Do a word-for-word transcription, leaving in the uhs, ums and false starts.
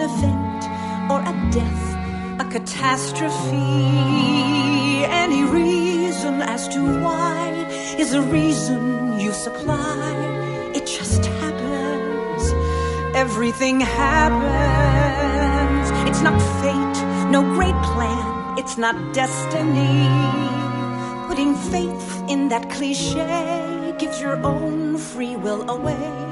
event or a death, a catastrophe. Any reason as to why is a reason you supply. It just happens. Everything happens. It's not fate, no great plan. It's not destiny. Putting faith in that cliche gives your own free will away.